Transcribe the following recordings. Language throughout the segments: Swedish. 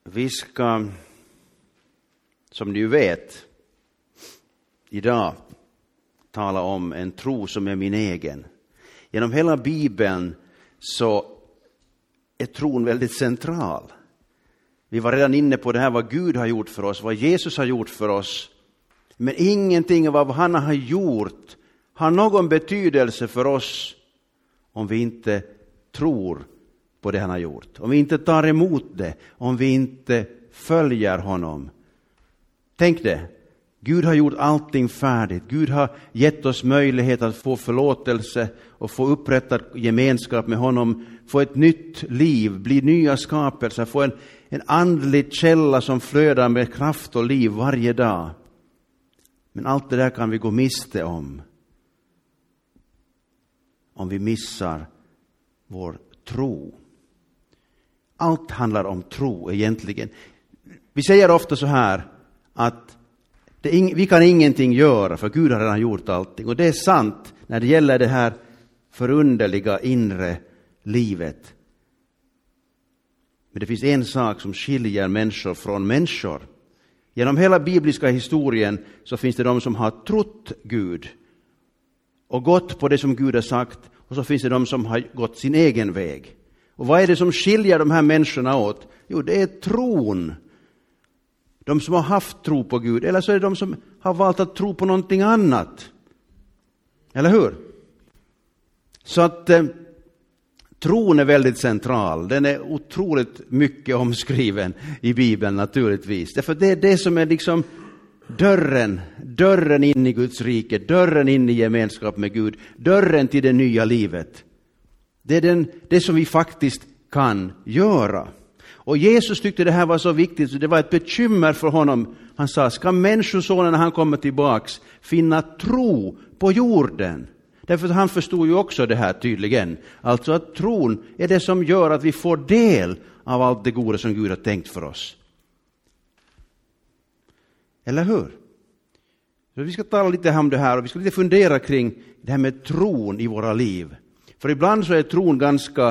Vi ska, som ni vet, idag tala om en tro som är min egen. Genom hela Bibeln så är tron väldigt central. Vi var redan inne på det här, vad Gud har gjort för oss, vad Jesus har gjort för oss. Men ingenting av vad han har gjort har någon betydelse för oss om vi inte tror på det han har gjort. Om vi inte tar emot det, om vi inte följer honom. Tänk det. Gud har gjort allting färdigt. Gud har gett oss möjlighet att få förlåtelse och få upprättad gemenskap med honom. Få ett nytt liv, bli nya skapelser, få en andlig källa som flödar med kraft och liv varje dag. Men allt det där kan vi gå miste om vi missar vår tro. Allt handlar om tro egentligen. Vi säger ofta så här att vi kan ingenting göra för Gud har redan gjort allting. Och det är sant när det gäller det här förunderliga inre livet. Men det finns en sak som skiljer människor från människor. Genom hela bibliska historien så finns det de som har trott Gud och gått på det som Gud har sagt. Och så finns det de som har gått sin egen väg. Och vad är det som skiljer de här människorna åt? Jo, det är tron. De som har haft tro på Gud. Eller så är det de som har valt att tro på någonting annat. Eller hur? Så att tron är väldigt central. Den är otroligt mycket omskriven i Bibeln naturligtvis. Därför det är det som är liksom dörren in i Guds rike, dörren in i gemenskap med Gud, dörren till det nya livet. Det är det som vi faktiskt kan göra. Och Jesus tyckte det här var så viktigt så det var ett bekymmer för honom. Han sa, ska människosonen när han kommer tillbaks finna tro på jorden? Därför han förstod ju också det här tydligen. Alltså att tron är det som gör att vi får del av allt det goda som Gud har tänkt för oss. Eller hur? Så vi ska tala lite om det här och vi ska lite fundera kring det här med tron i våra liv. För ibland så är tron ganska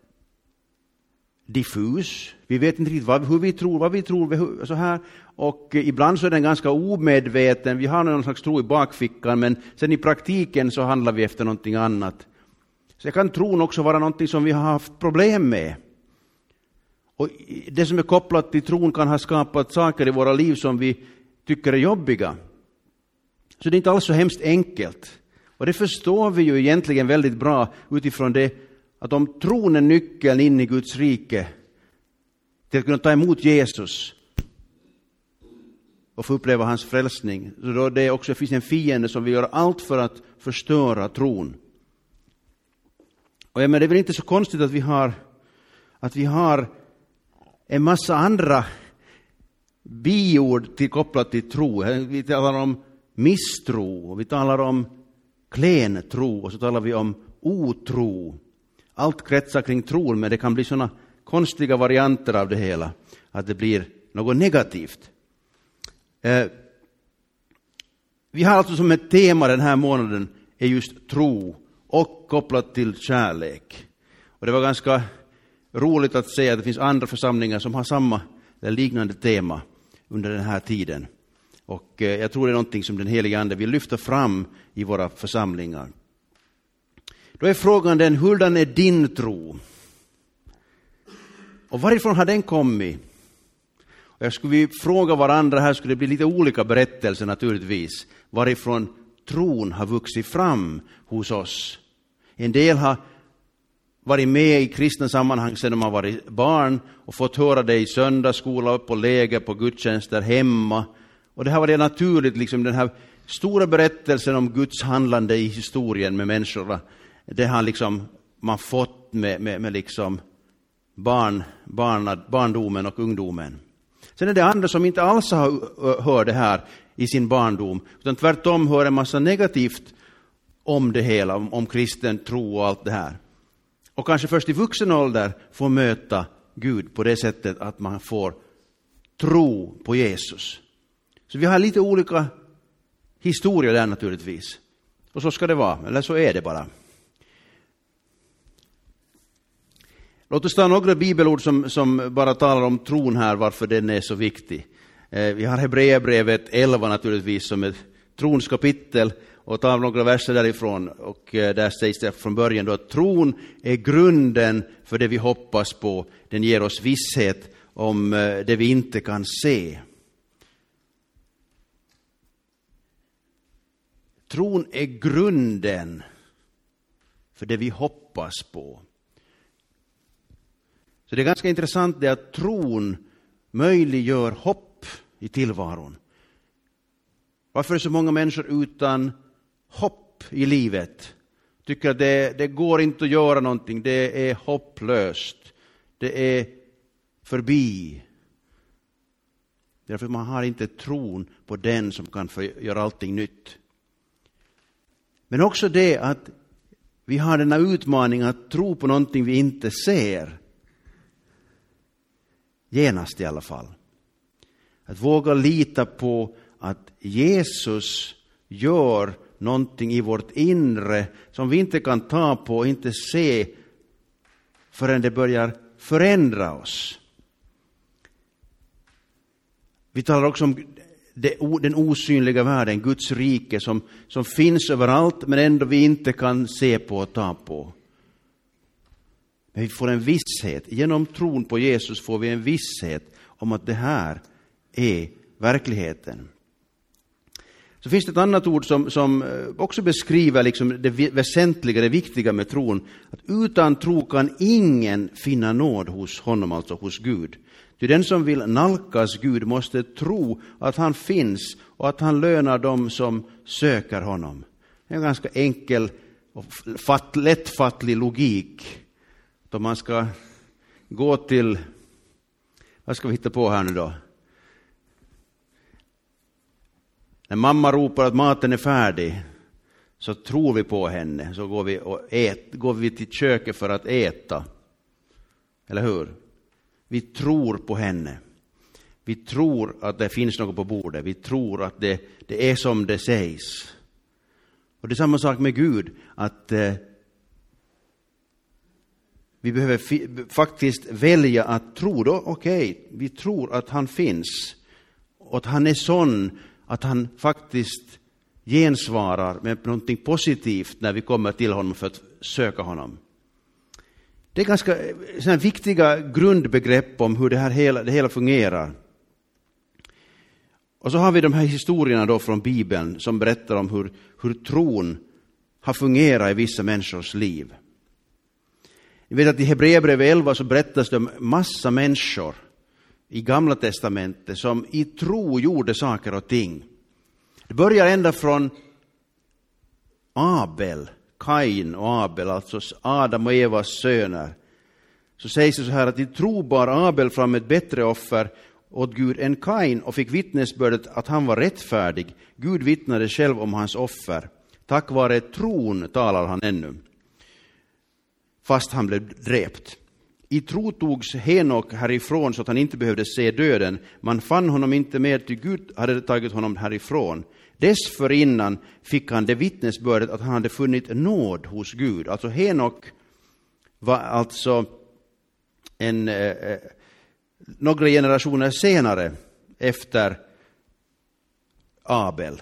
diffus. Vi vet inte riktigt vad vi tror så här. Och ibland så är den ganska omedveten. Vi har någon slags tro i bakfickan men sen i praktiken så handlar vi efter någonting annat. Så kan tron också vara någonting som vi har haft problem med. Och det som är kopplat till tron kan ha skapat saker i våra liv som vi tycker är jobbiga. Så det är inte alls så hemskt enkelt. Och det förstår vi ju egentligen väldigt bra utifrån det att om tron är nyckeln in i Guds rike till att kunna ta emot Jesus och få uppleva hans frälsning, så då det också finns en fiende som vill göra allt för att förstöra tron. Och men det är väl inte så konstigt att vi har en massa andra biord kopplat till tro. Vi talar om misstro och vi talar om klen tro och så talar vi om otro. Allt kretsar kring tron men det kan bli såna konstiga varianter av det hela att det blir något negativt. Vi har alltså som ett tema den här månaden är just tro och kopplat till kärlek. Och det var ganska roligt att se att det finns andra församlingar som har samma eller liknande tema under den här tiden. Och jag tror det är någonting som den helige Ande vill lyfta fram i våra församlingar. Då är frågan den, hurdan är din tro? Och varifrån har den kommit? Och jag skulle vi fråga varandra här, skulle det bli lite olika berättelser naturligtvis. Varifrån tron har vuxit fram hos oss. En del har varit med i kristna sammanhang sedan de har varit barn och fått höra det i söndagsskola, på läger, på gudstjänster, hemma. Och det har varit naturligt, liksom den här stora berättelsen om Guds handlande i historien med människorna. Det har liksom man fått med liksom barndomen och ungdomen. Sen är det andra som inte alls har hört det här i sin barndom, utan tvärtom hör en massa negativt om det hela, om kristen tro och allt det här. Och kanske först i vuxen ålder får möta Gud på det sättet att man får tro på Jesus. Så vi har lite olika historier där naturligtvis. Och så ska det vara, eller så är det bara. Låt oss ta några bibelord som bara talar om tron här, varför den är så viktig. Vi har Hebreerbrevet 11 naturligtvis som ett trons kapitel, och tar några verser därifrån, och där sägs det från början då att tron är grunden för det vi hoppas på. Den ger oss visshet om det vi inte kan se. Tron är grunden för det vi hoppas på. Så det är ganska intressant det att tron möjliggör hopp i tillvaron. Varför är så många människor utan hopp i livet? Tycker att det går inte att göra någonting, det är hopplöst, det är förbi. Därför man har inte tron på den som kan göra allting nytt. Men också det att vi har den här utmaningen att tro på någonting vi inte ser. Genast i alla fall. Att våga lita på att Jesus gör någonting i vårt inre som vi inte kan ta på och inte se förrän det börjar förändra oss. Vi talar också om den osynliga världen, Guds rike som finns överallt men ändå vi inte kan se på och ta på. Men vi får en visshet, genom tron på Jesus får vi en visshet om att det här är verkligheten. Så finns det ett annat ord som också beskriver liksom det väsentliga, det viktiga med tron. Att utan tro kan ingen finna nåd hos honom, alltså hos Gud. Ty den som vill nalkas Gud måste tro att han finns och att han lönar dem som söker honom. Det är en ganska enkel och lättfattlig logik. Då man ska gå till, vad ska vi hitta på här nu då? När mamma ropar att maten är färdig så tror vi på henne. Så går vi till köket för att äta. Eller hur? Vi tror på henne. Vi tror att det finns något på bordet. Vi tror att det är som det sägs. Och det är samma sak med Gud. Att vi behöver faktiskt välja att tro då. Okej, vi tror att han finns. Och att han är sån att han faktiskt gensvarar med någonting positivt när vi kommer till honom för att söka honom. Det är ganska sådana viktiga grundbegrepp om hur det hela fungerar. Och så har vi de här historierna då från Bibeln som berättar om hur tron har fungerat i vissa människors liv. Ni vet att i Hebreerbrevet 11 så berättas det om massa människor i Gamla testamentet som i tro gjorde saker och ting. Det börjar ända från Kain och Abel, alltså Adam och Evas söner. Så sägs det så här att i tro bar Abel fram ett bättre offer åt Gud än Kain och fick vittnesbördet att han var rättfärdig. Gud vittnade själv om hans offer. Tack vare tron talar han ännu, fast han blev dräpt. I tro togs Henok härifrån så att han inte behövde se döden. Man fann honom inte mer, till Gud hade tagit honom härifrån. Dessförinnan fick han det vittnesbördet att han hade funnit nåd hos Gud. Alltså Henok var alltså några generationer senare efter Abel.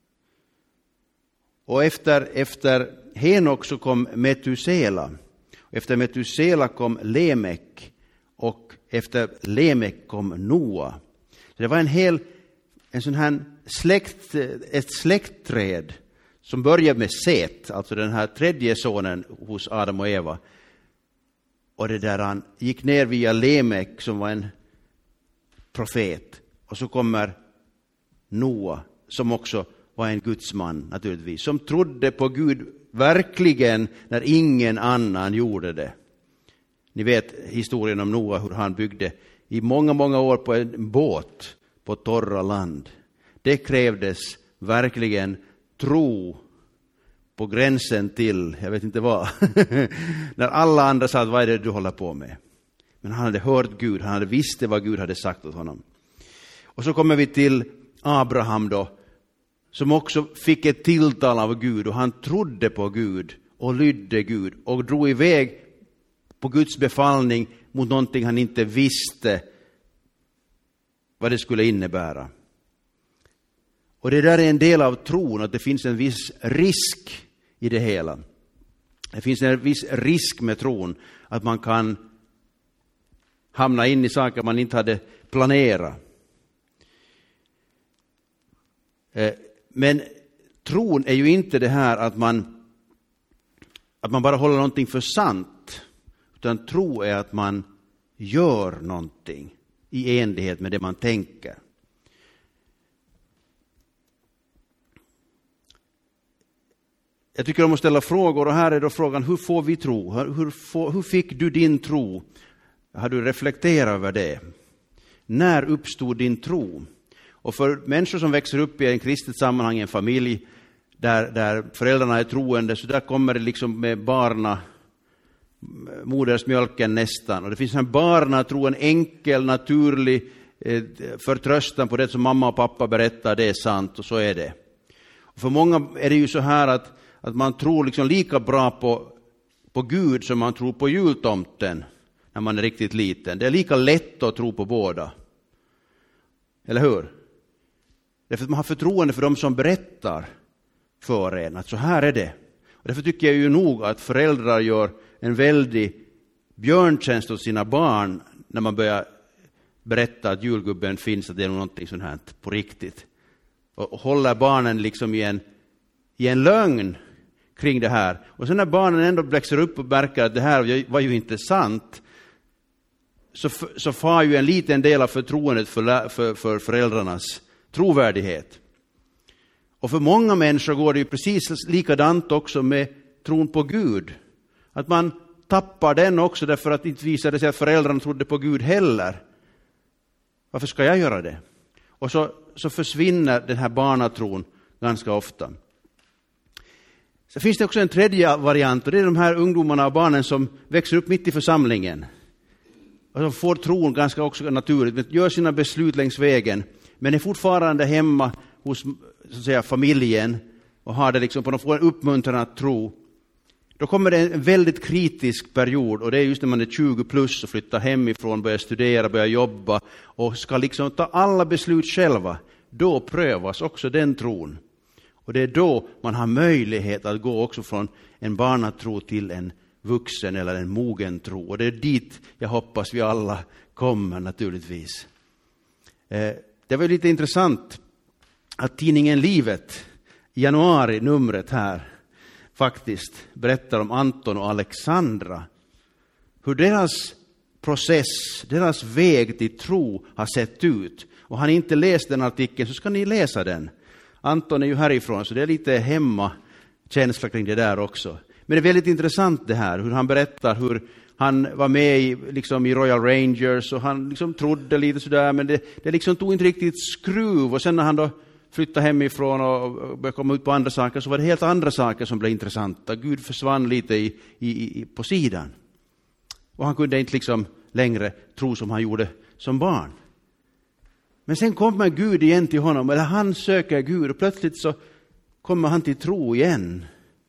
Och efter Henok så kom Metusela. Efter Metusela kom Lemek och efter Lemek kom Noa. Så det var en sån här ett släktträd som började med Set, alltså den här tredje sonen hos Adam och Eva. Och det där han gick ner via Lemek som var en profet. Och så kommer Noa som också var en gudsman naturligtvis. Som trodde på Gud verkligen när ingen annan gjorde det. Ni vet historien om Noa, hur han byggde i många, många år på en båt på torra land. Det krävdes verkligen tro på gränsen till, jag vet inte vad. När alla andra sa att vad är det du håller på med? Men han hade hört Gud, han hade visste vad Gud hade sagt åt honom. Och så kommer vi till Abraham då, som också fick ett tilltal av Gud och han trodde på Gud och lydde Gud och drog iväg på Guds befallning mot någonting han inte visste vad det skulle innebära. Och det där är en del av tron, att det finns en viss risk i det hela. Det finns en viss risk med tron, att man kan hamna in i saker man inte hade planerat. Men tron är ju inte det här att man bara håller någonting för sant, utan tro är att man gör någonting i enlighet med det man tänker. Jag tycker om att ställa frågor, och här är då frågan: hur får vi tro? Hur fick du din tro? Har du reflekterat över det? När uppstod din tro? Och för människor som växer upp i en kristet sammanhang, en familj där föräldrarna är troende, så där kommer det liksom med modersmjölken nästan. Och det finns en barnatro, en enkel, naturlig förtröstan på det som mamma och pappa berättar, det är sant, och så är det. Och för många är det ju så här att man tror liksom lika bra på Gud som man tror på jultomten när man är riktigt liten. Det är lika lätt att tro på båda. Eller hur? Därför att man har förtroende för dem som berättar för en att så här är det. Och därför tycker jag ju nog att föräldrar gör en väldig björntjänst åt sina barn när man börjar berätta att julgubben finns, att det är någonting sånt här på riktigt. Och håller barnen liksom i en lögn kring det här. Och sen när barnen ändå växer upp och märker att det här var ju inte sant, så far ju en liten del av förtroendet för föräldrarnas trovärdighet. Och för många människor går det ju precis likadant också med tron på Gud. Att man tappar den också därför att det inte visade sig att föräldrarna trodde på Gud heller. Varför ska jag göra det? Och så försvinner den här barnatron ganska ofta. Så finns det också en tredje variant, och det är de här ungdomarna och barnen som växer upp mitt i församlingen. Och de får tron ganska också naturligt, men gör sina beslut längs vägen, men är fortfarande hemma hos, så att säga, familjen och har det liksom, de får en uppmuntran att tro. Då kommer det en väldigt kritisk period, och det är just när man är 20 plus och flyttar hemifrån, börjar studera, börjar jobba och ska liksom ta alla beslut själva. Då prövas också den tron. Och det är då man har möjlighet att gå också från en barnatro till en vuxen eller en mogen tro. Och det är dit jag hoppas vi alla kommer naturligtvis. Det var lite intressant att tidningen Livet i januari-numret här faktiskt berättar om Anton och Alexandra. Hur deras process, deras väg till tro har sett ut. Och har ni inte läst den artikeln så ska ni läsa den. Anton är ju härifrån, så det är lite hemmakänsla kring det där också. Men det är väldigt intressant det här, hur han berättar hur han var med i Royal Rangers och han liksom trodde lite sådär, men det liksom tog inte riktigt skruv. Och sen när han då flyttade hemifrån och började komma ut på andra saker, så var det helt andra saker som blev intressanta. Gud försvann lite på sidan. Och han kunde inte liksom längre tro som han gjorde som barn. Men sen kommer Gud igen till honom, eller han söker Gud, och plötsligt så kommer han till tro igen.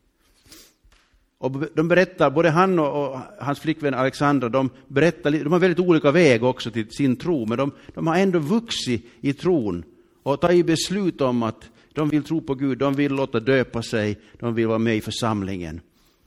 Och de berättar, både han och hans flickvän Alexandra, de har väldigt olika väg också till sin tro, men de har ändå vuxit i tron och tagit beslut om att de vill tro på Gud, de vill låta döpa sig, de vill vara med i församlingen.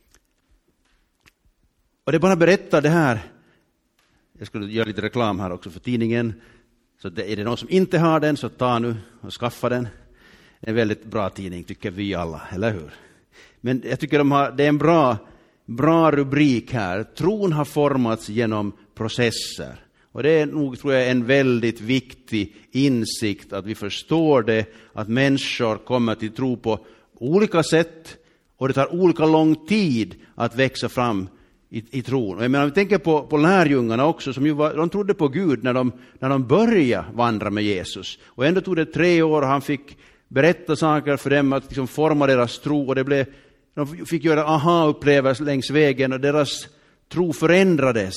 Och det bara berättar det här. Jag skulle göra lite reklam här också för tidningen. Så är det någon som inte har den, så ta nu och skaffa den. En väldigt bra tidning tycker vi alla, eller hur? Men jag tycker det är en bra rubrik här. Tron har formats genom processer. Och det är nog, tror jag, en väldigt viktig insikt att vi förstår det, att människor kommer till tro på olika sätt och det tar olika lång tid att växa fram i tron. Och jag menar, vi tänker på lärjungarna också, som de trodde på Gud när de började vandra med Jesus. Och ändå tog det 3 år och han fick berätta saker för dem att liksom forma deras tro, och de fick göra aha-upplevelser längs vägen, och deras tro förändrades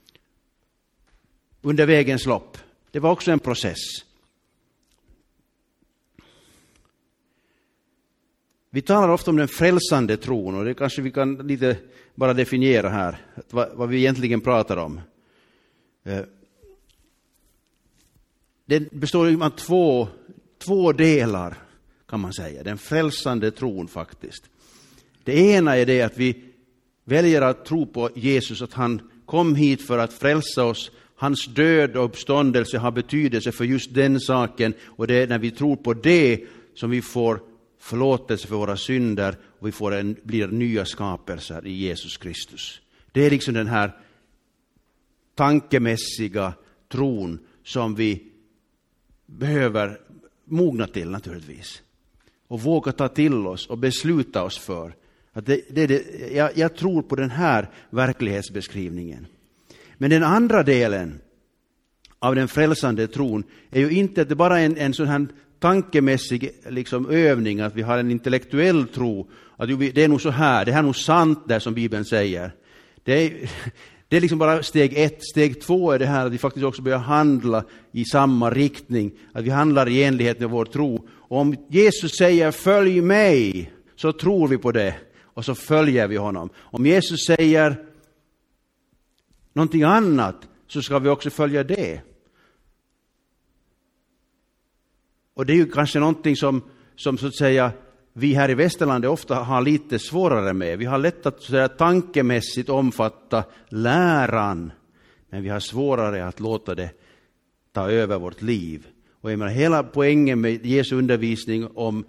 under vägens lopp. Det var också en process. Vi talar ofta om den frälsande tron, och det kanske vi kan lite bara definiera här, vad vi egentligen pratar om. Det består av två delar, kan man säga, den frälsande tron faktiskt. Det ena är det att vi väljer att tro på Jesus, att han kom hit för att frälsa oss. Hans död och uppståndelse har betydelse för just den saken, och det är när vi tror på det som vi får förlåtelse för våra synder och vi blir nya skapelser i Jesus Kristus. Det är liksom den här tankemässiga tron som vi behöver mogna till naturligtvis. Och våga ta till oss och besluta oss för att jag tror på den här verklighetsbeskrivningen. Men den andra delen av den frälsande tron är ju inte att det bara är en sån här tankemässig liksom övning, att vi har en intellektuell tro, att det är nog så här, det här är nog sant där som Bibeln säger. Det är liksom bara steg 1. Steg 2 är det här att vi faktiskt också börjar handla i samma riktning, att vi handlar i enlighet med vår tro. Och om Jesus säger följ mig, så tror vi på det och så följer vi honom. Om Jesus säger någonting annat, så ska vi också följa det. Och det är ju kanske någonting som så att säga vi här i Västerlandet ofta har lite svårare med. Vi har lätt att så att tankemässigt omfatta läran, men vi har svårare att låta det ta över vårt liv. Och jag menar, hela poängen med Jesu undervisning om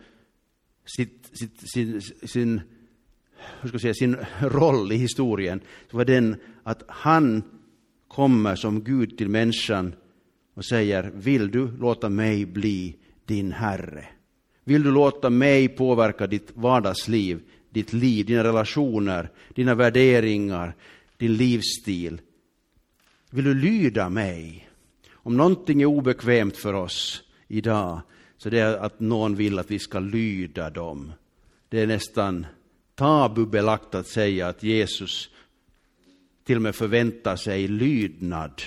sin roll i historien, så var den att han kommer som Gud till människan och säger: vill du låta mig bli din Herre? Vill du låta mig påverka ditt vardagsliv, ditt liv, dina relationer, dina värderingar, din livsstil? Vill du lyda mig? Om någonting är obekvämt för oss idag, så det är att någon vill att vi ska lyda dem. Det är nästan tabubelagt att säga att Jesus till och med förväntar sig lydnad.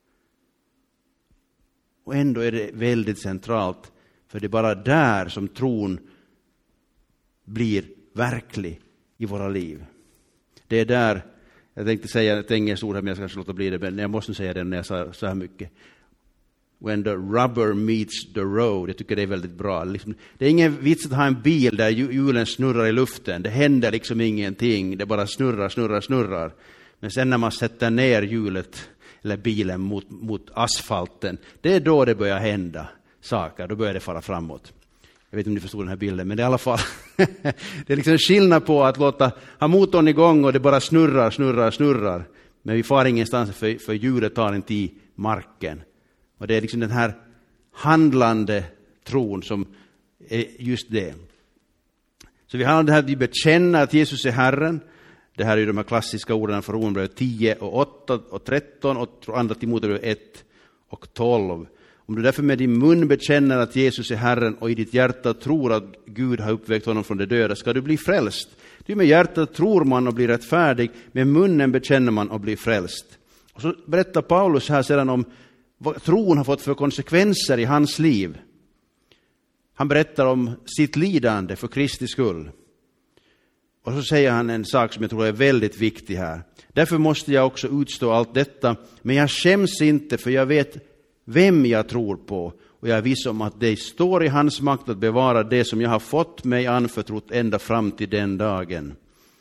Och ändå är det väldigt centralt, för det är bara där som tron blir verklig i våra liv. Det är där, jag tänkte säga ett engelskt ord här, men jag ska kanske låta bli det, men jag måste säga det när jag sa så här mycket. When the rubber meets the road. Jag tycker det är väldigt bra. Det är ingen vits att ha en bil där hjulen snurrar i luften. Det händer liksom ingenting. Det bara snurrar. Men sen när man sätter ner hjulet eller bilen mot asfalten, det är då det börjar hända saker. Då börjar det fara framåt. Jag vet inte om ni förstår den här bilden, men det är i alla fall det är liksom en skillnad på att ha motorn igång och det bara snurrar. Men vi far ingenstans, för hjulet tar inte i marken. Och det är liksom den här handlande tron som är just det. Så vi har det här, vi bekänner att Jesus är Herren. Det här är ju de här klassiska orden från Romarbrevet 10 och 8 och 13 och andra Timoteus 1 och 12. Om du därför med din mun bekänner att Jesus är Herren och i ditt hjärta tror att Gud har uppväckt honom från de döda, ska du bli frälst. Du med hjärtat tror man och blir rättfärdig, med munnen bekänner man och blir frälst. Och så berättar Paulus här sedan om vad tron har fått för konsekvenser i hans liv. Han berättar om sitt lidande för Kristi skull. Och så säger han en sak som jag tror är väldigt viktig här. Därför måste jag också utstå allt detta, men jag skäms inte, för jag vet vem jag tror på, och jag är viss om att det står i hans makt att bevara det som jag har fått mig anförtrott ända fram till den dagen.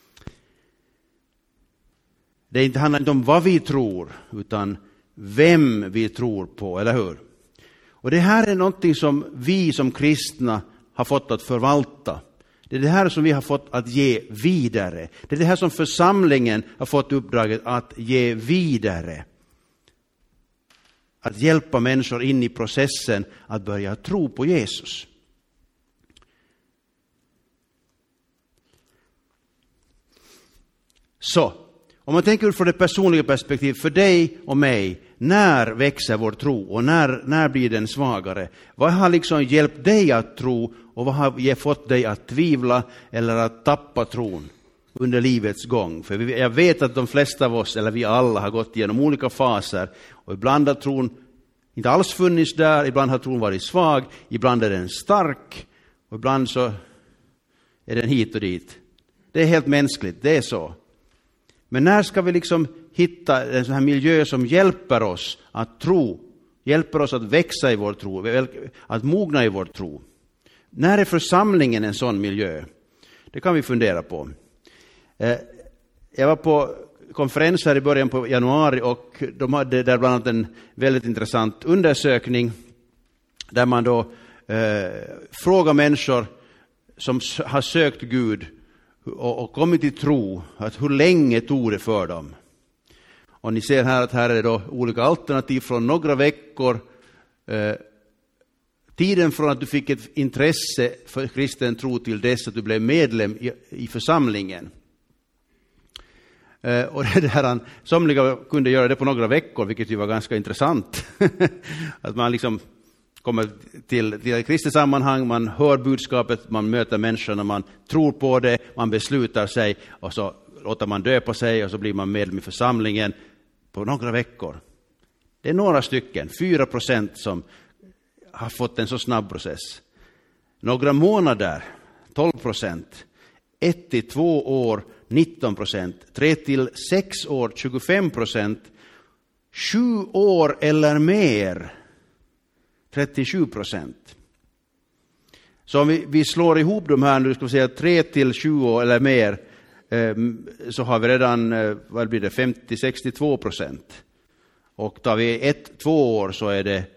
Det handlar inte om vad vi tror, utan vem vi tror på, eller hur? Och det här är någonting som vi som kristna har fått att förvalta. Det är det här som vi har fått att ge vidare. Det är det här som församlingen har fått uppdraget att ge vidare. Att hjälpa människor in i processen att börja tro på Jesus. Så, om man tänker från det personliga perspektivet för dig och mig, när växer vår tro och när blir den svagare? Vad har liksom hjälpt dig att tro och vad har fått dig att tvivla eller att tappa tron under livets gång? För jag vet att de flesta av oss, eller vi alla, har gått igenom olika faser, och ibland har tron inte alls funnits där, ibland har tron varit svag, ibland är den stark, och ibland så är den hit och dit. Det är helt mänskligt, det är så. Men när ska vi liksom hitta en sån här miljö som hjälper oss att tro, hjälper oss att växa i vår tro, att mogna i vår tro? När är församlingen en sån miljö? Det kan vi fundera på. Jag var på konferens här i början på januari och de hade där bland annat en väldigt intressant undersökning där man då frågar människor som har sökt Gud och kommit till tro, att hur länge tog det för dem? Och ni ser här att här är det då olika alternativ från några veckor, tiden från att du fick ett intresse för kristen tro till dess att du blev medlem i församlingen. Och det här, somliga kunde göra det på några veckor, vilket ju var ganska intressant. Att man liksom kommer till ett kristet sammanhang, man hör budskapet, man möter människorna, man tror på det, man beslutar sig och så låter man döpa sig och så blir man medlem i församlingen på några veckor. Det är några stycken, 4% som har fått en så snabb process. Några månader, 12%. 1-2 år, 19%. 3-6 år, 25%. 7 år eller mer, 37%. Så om vi slår ihop de här nu, ska vi säga 3-20 år eller mer, så har vi redan, vad blir det, 50-62%. Och tar vi 1-2 år så är det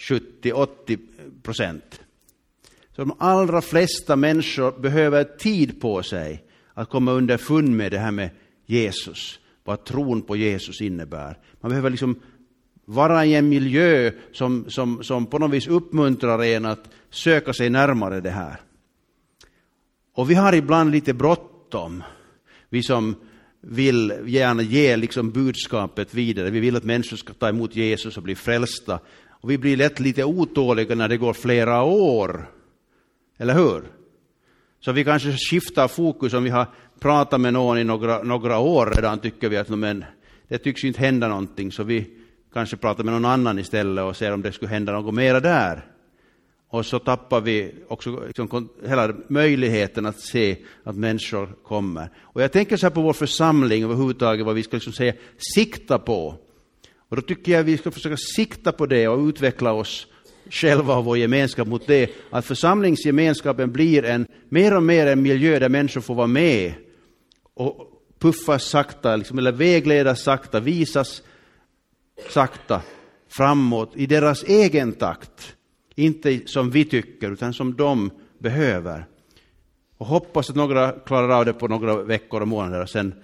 70-80%. Så de allra flesta människor behöver tid på sig att komma underfund med det här med Jesus, vad tron på Jesus innebär. Man behöver liksom vara i en miljö som på något vis uppmuntrar en att söka sig närmare det här. Och vi har ibland lite bråttom. Vi som vill gärna ge liksom budskapet vidare. Vi vill att människor ska ta emot Jesus och bli frälsta. Och vi blir lätt lite otåliga när det går flera år. Eller hur? Så vi kanske skiftar fokus. Om vi har pratat med någon i några år redan, tycker vi att men, det tycks inte hända någonting. Så vi kanske pratar med någon annan istället och ser om det skulle hända något mer där. Och så tappar vi också liksom hela möjligheten att se att människor kommer. Och jag tänker så här på vår församling överhuvudtaget, vad vi ska liksom säga, sikta på. Och då tycker jag att vi ska försöka sikta på det och utveckla oss själva och vår gemenskap mot det. Att församlingsgemenskapen blir mer och mer en miljö där människor får vara med och puffas sakta, liksom, eller vägledas sakta, visas sakta framåt i deras egen takt. Inte som vi tycker utan som de behöver. Och hoppas att några klarar av det på några veckor och månader och sen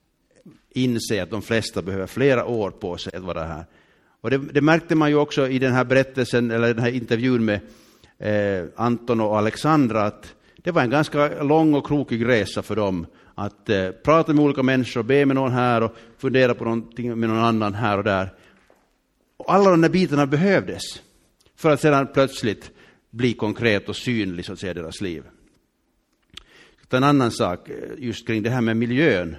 inse att de flesta behöver flera år på sig att vara här. Och det märkte man ju också i den här berättelsen eller den här intervjun med Anton och Alexandra, att det var en ganska lång och krokig resa för dem att prata med olika människor, be med någon här och fundera på någonting med någon annan här och där. Och alla de där bitarna behövdes för att sedan plötsligt bli konkret och synlig så att säga deras liv. En annan sak just kring det här med miljön.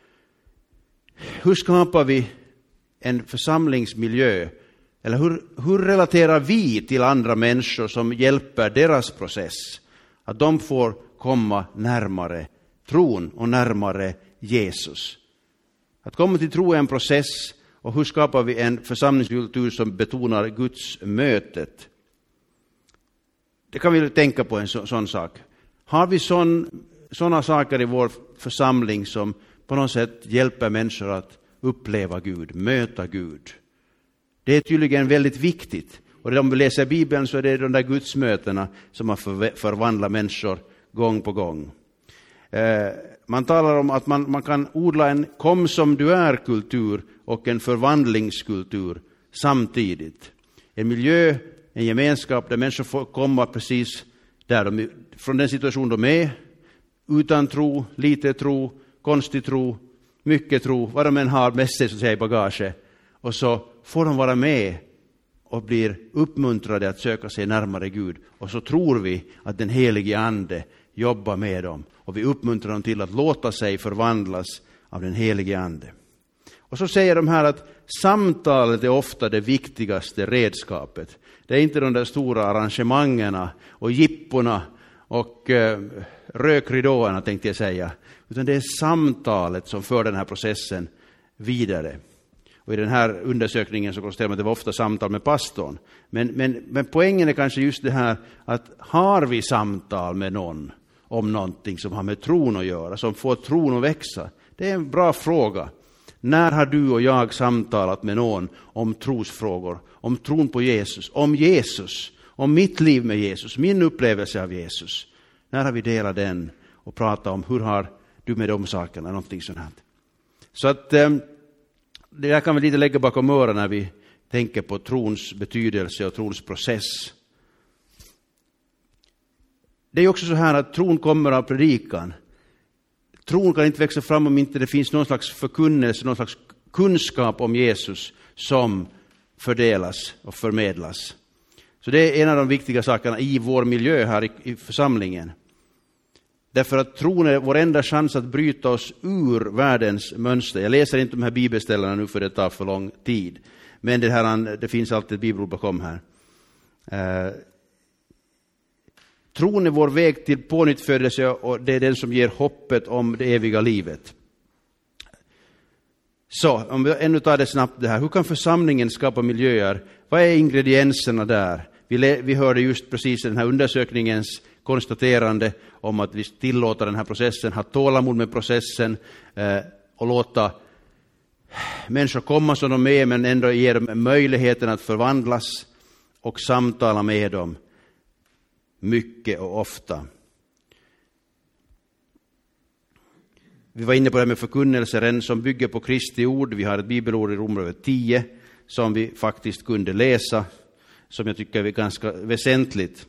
Hur skapar vi en församlingsmiljö? Eller hur relaterar vi till andra människor som hjälper deras process? Att de får komma närmare tron och närmare Jesus. Att komma till tro är en process. Och hur skapar vi en församlingskultur som betonar Guds mötet? Det kan vi tänka på en sån sak. Har vi sådana saker i vår församling som på något sätt hjälper människor att uppleva Gud, möta Gud? Det är tydligen väldigt viktigt. Och om vi läser Bibeln så är det de där gudsmötena som har förvandlat människor gång på gång. Man talar om att man kan odla en kom som du är-kultur och en förvandlingskultur samtidigt. En miljö, en gemenskap där människor får komma precis där från den situation de är, utan tro, lite tro, konstig tro, mycket tro, vad de än har med sig så att säga i bagage. Och så får de vara med och blir uppmuntrade att söka sig närmare Gud. Och så tror vi att den helige ande jobbar med dem. Och vi uppmuntrar dem till att låta sig förvandlas av den helige ande. Och så säger de här att samtalet är ofta det viktigaste redskapet. Det är inte de där stora arrangemangerna och jipporna och rökridåerna tänkte jag säga. Utan det är samtalet som för den här processen vidare. Och i den här undersökningen så konstaterar man att det var ofta samtal med pastorn. Men poängen är kanske just det här att har vi samtal med någon om någonting som har med tron att göra, som får tron att växa? Det är en bra fråga. När har du och jag samtalat med någon om trosfrågor, om tron på Jesus, om mitt liv med Jesus, min upplevelse av Jesus? När har vi delat den och pratat om hur har du med de sakerna, någonting sånt här. Så att det där kan vi lite lägga bakom öronen när vi tänker på trons betydelse och trons process. Det är också så här att tron kommer av predikan. Tron kan inte växa fram om inte det finns någon slags förkunnelse, någon slags kunskap om Jesus som fördelas och förmedlas. Så det är en av de viktiga sakerna i vår miljö här i församlingen. Därför att tron är vår enda chans att bryta oss ur världens mönster. Jag läser inte de här bibelställena nu för det tar för lång tid. Men det finns alltid ett bibelord bakom här. Tron är vår väg till pånyttfödelse och det är den som ger hoppet om det eviga livet. Så, om vi ännu tar det snabbt det här. Hur kan församlingen skapa miljöer? Vad är ingredienserna där? Vi hörde just precis i den här undersökningens konstaterande om att vi tillåter den här processen, ha tålamod med processen och låta människor komma som de är men ändå ger dem möjligheten att förvandlas och samtala med dem mycket och ofta. Vi var inne på det här med förkunnelsen som bygger på Kristi ord. Vi har ett bibelord i Romarbrevet 10 som vi faktiskt kunde läsa, som jag tycker är ganska väsentligt.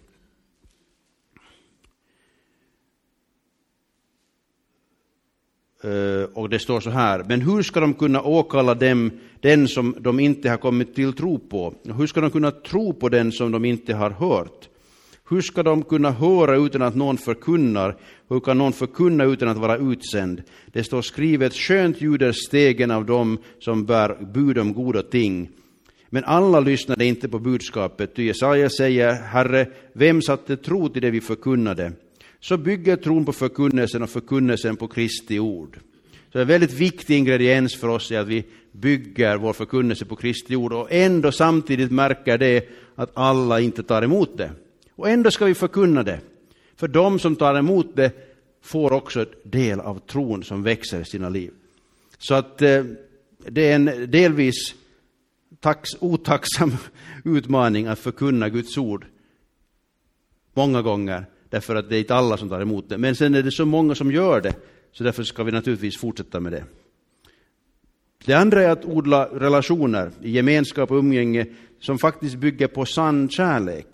Och det står så här: men hur ska de kunna åkalla den som de inte har kommit till tro på? Hur ska de kunna tro på den som de inte har hört? Hur ska de kunna höra utan att någon förkunnar? Hur kan någon förkunna utan att vara utsänd? Det står skrivet: skönt ljuder stegen av dem som bär bud om goda ting. Men alla lyssnade inte på budskapet. Ty Jesaja säger: Herre, vem satte tro till det vi förkunnade? Så bygger tron på förkunnelsen och förkunnelsen på Kristi ord. Så det är en väldigt viktig ingrediens för oss är att vi bygger vår förkunnelse på Kristi ord och ändå samtidigt märker det att alla inte tar emot det. Och ändå ska vi förkunna det. För de som tar emot det får också ett del av tron som växer i sina liv. Så att det är en delvis otacksam utmaning att förkunna Guds ord många gånger. Därför att det är inte alla som tar emot det. Men sen är det så många som gör det. Så därför ska vi naturligtvis fortsätta med det. Det andra är att odla relationer i gemenskap och umgänge som faktiskt bygger på sann kärlek.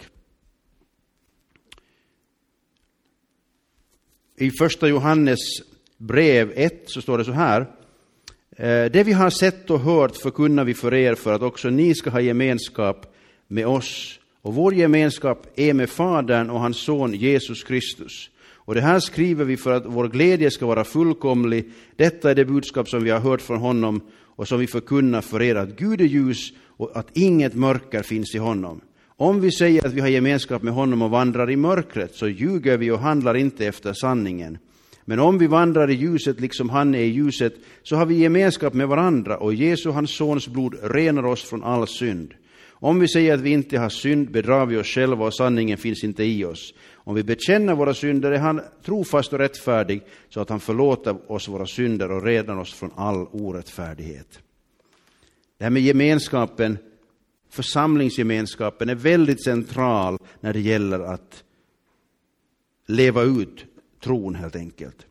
I första Johannes brev 1 så står det så här: det vi har sett och hört förkunnar vi för er för att också ni ska ha gemenskap med oss. Och vår gemenskap är med Fadern och hans son Jesus Kristus. Och det här skriver vi för att vår glädje ska vara fullkomlig. Detta är det budskap som vi har hört från honom och som vi förkunnar för er, att Gud är ljus och att inget mörker finns i honom. Om vi säger att vi har gemenskap med honom och vandrar i mörkret, så ljuger vi och handlar inte efter sanningen. Men om vi vandrar i ljuset liksom han är i ljuset, så har vi gemenskap med varandra, och Jesu, hans sons blod, renar oss från all synd. Om vi säger att vi inte har synd, bedrar vi oss själva och sanningen finns inte i oss. Om vi bekänner våra synder är han trofast och rättfärdig, så att han förlåter oss våra synder och renar oss från all orättfärdighet. Det här med gemenskapen, församlingsgemenskapen, är väldigt central när det gäller att leva ut tron helt enkelt.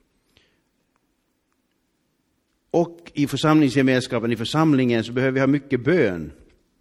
Och i församlingsgemenskapen, i församlingen, så behöver vi ha mycket bön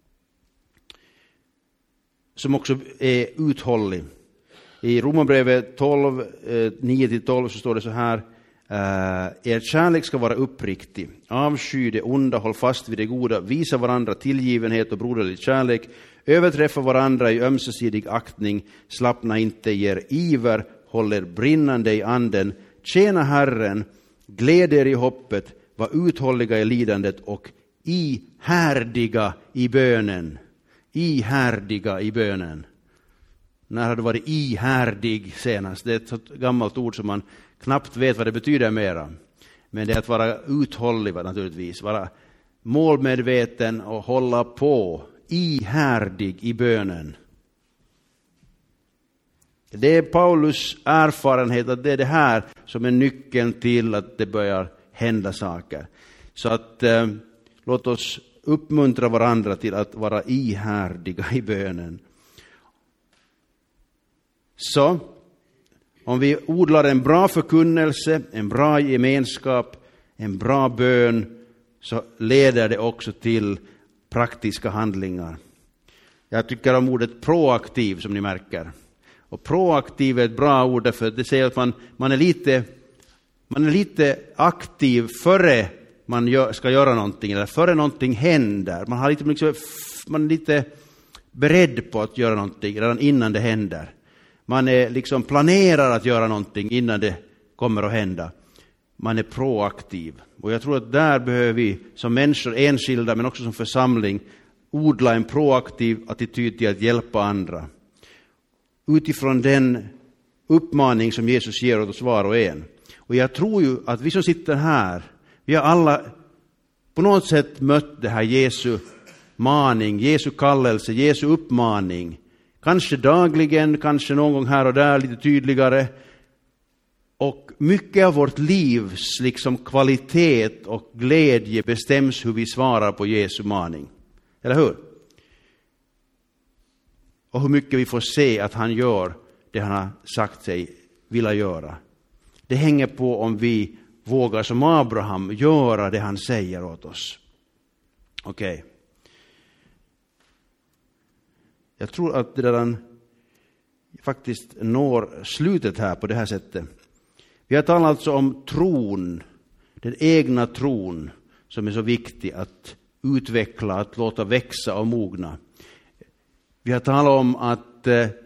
som också är uthållig. I Romarbrevet 12, 9-12 så står det så här: er kärlek ska vara uppriktig. Avsky det onda, håll fast vid det goda, visa varandra tillgivenhet och broderlig kärlek, överträffa varandra i ömsesidig aktning, slappna inte i er iver, håll er brinnande i anden, tjäna Herren, gläd er i hoppet, var uthålliga i lidandet och ihärdiga i bönen. Ihärdiga i bönen. När har du varit ihärdig senast? Det är ett så gammalt ord som man knappt vet vad det betyder mera. Men det är att vara uthållig naturligtvis. Vara målmedveten och hålla på. Ihärdig i bönen. Det är Paulus erfarenhet att det är det här som är nyckeln till att det börjar hända saker. Så att låt oss uppmuntra varandra till att vara ihärdiga i bönen. Så om vi odlar en bra förkunnelse, en bra gemenskap, en bra bön, så leder det också till praktiska handlingar. Jag tycker om ordet proaktiv, som ni märker. Och proaktiv är ett bra ord därför att det säger att man är lite aktiv före man ska göra någonting, eller före någonting händer. Man är lite beredd på att göra någonting redan innan det händer. Man är liksom planerar att göra någonting innan det kommer att hända. Man är proaktiv. Och jag tror att där behöver vi som människor, enskilda men också som församling, odla en proaktiv attityd till att hjälpa andra. Utifrån den uppmaning som Jesus ger åt oss var och en. Och jag tror ju att vi som sitter här, vi har alla på något sätt mött det här Jesu maning, Jesu kallelse, Jesu uppmaning. Kanske dagligen, kanske någon gång här och där lite tydligare. Och mycket av vårt livs liksom kvalitet och glädje bestäms hur vi svarar på Jesu maning. Eller hur? Och hur mycket vi får se att han gör det han har sagt sig vilja göra. Det hänger på om vi vågar som Abraham göra det han säger åt oss. Okej. Jag tror att det redan faktiskt når slutet här på det här sättet. Vi har talat alltså om tron, den egna tron som är så viktig att utveckla, att låta växa och mogna. Vi har talat om att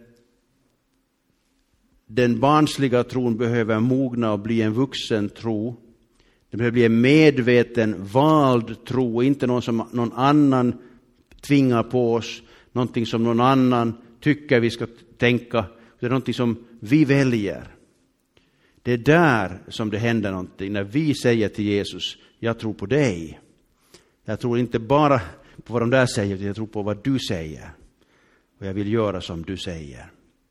den barnsliga tron behöver mogna och bli en vuxen tro. Det behöver bli en medveten, vald tro, inte någon som någon annan tvingar på oss, någonting som någon annan tycker vi ska tänka. Det är någonting som vi väljer. Det är där som det händer någonting, när vi säger till Jesus, jag tror på dig. Jag tror inte bara på vad de där säger, jag tror på vad du säger. Och jag vill göra som du säger.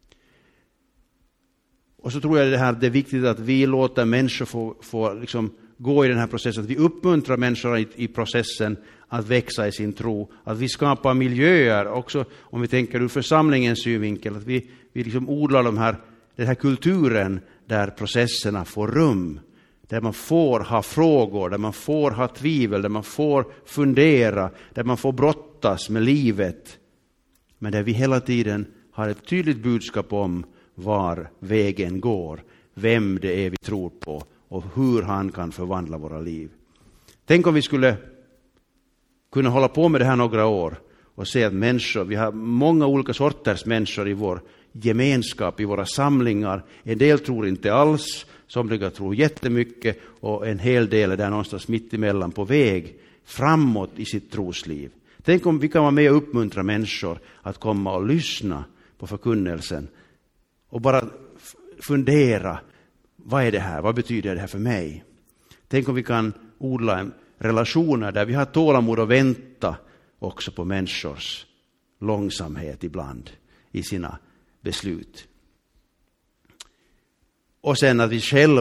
Och så tror jag det är viktigt att vi låter människor få liksom gå i den här processen. Att vi uppmuntrar människor i processen att växa i sin tro. Att vi skapar miljöer också, om vi tänker ur församlingens synvinkel. Att vi liksom odlar den här kulturen där processerna får rum. Där man får ha frågor, där man får ha tvivel, där man får fundera, där man får brottas med livet. Men där vi hela tiden har ett tydligt budskap om var vägen går, vem det är vi tror på och hur han kan förvandla våra liv. Tänk om vi skulle kunna hålla på med det här några år och se att människor, vi har många olika sorters människor i vår gemenskap, i våra samlingar. En del tror inte alls, somliga tror jättemycket och en hel del är där någonstans mitt emellan på väg framåt i sitt trosliv. Tänk om vi kan vara med och uppmuntra människor att komma och lyssna på förkunnelsen och bara fundera, vad är det här? Vad betyder det här för mig? Tänk om vi kan odla relationer där vi har tålamod och vänta också på människors långsamhet ibland i sina beslut. Och sen att vi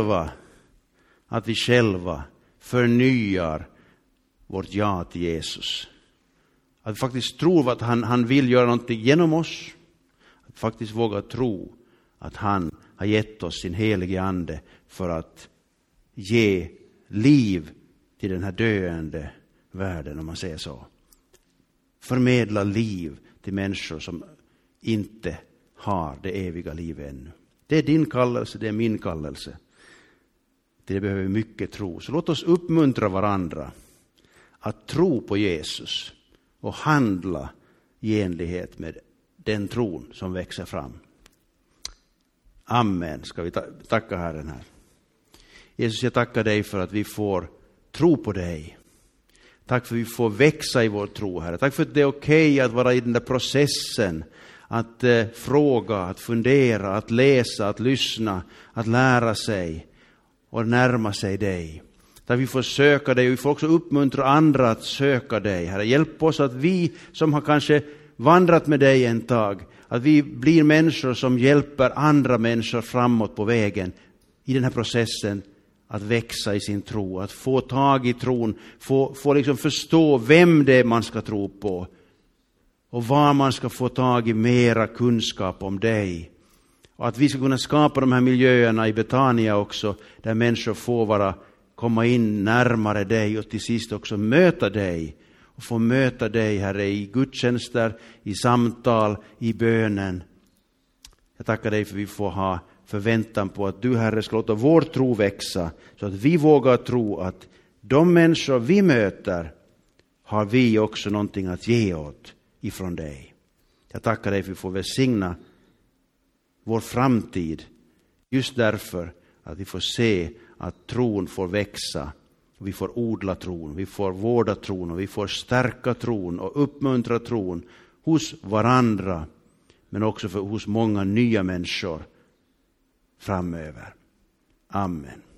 själva förnyar vårt ja till Jesus. Att vi faktiskt tror att han vill göra någonting genom oss. Att faktiskt våga tro att han har gett oss sin helige ande för att ge liv till den här döende världen, om man säger så. Förmedla liv till människor som inte har det eviga livet ännu. Det är din kallelse, det är min kallelse. Det behöver mycket tro. Så låt oss uppmuntra varandra att tro på Jesus och handla i enlighet med den tron som växer fram. Amen. Ska vi tacka Herren här. Jesus, jag tackar dig för att vi får tro på dig. Tack för att vi får växa i vår tro, Herre. Tack för att det är okej att vara i den där processen. att fråga, att fundera, att läsa, att lyssna, att lära sig och närma sig dig. Där vi får söka dig och vi får också uppmuntra andra att söka dig. Herre, hjälp oss att vi som har kanske vandrat med dig en tag, att vi blir människor som hjälper andra människor framåt på vägen i den här processen att växa i sin tro, att få tag i tron, få liksom förstå vem det är man ska tro på och var man ska få tag i mera kunskap om dig. Och att vi ska kunna skapa de här miljöerna i Betania också, där människor får komma in närmare dig och till sist också möta dig. Och få möta dig, Herre, i gudstjänster, i samtal, i bönen. Jag tackar dig för att vi får ha förväntan på att du, Herre, ska låta vår tro växa. Så att vi vågar tro att de människor vi möter har vi också någonting att ge åt ifrån dig. Jag tackar dig för att vi får välsigna vår framtid. Just därför att vi får se att tron får växa. Vi får odla tron, vi får vårda tron och vi får stärka tron och uppmuntra tron hos varandra. Men också hos många nya människor framöver. Amen.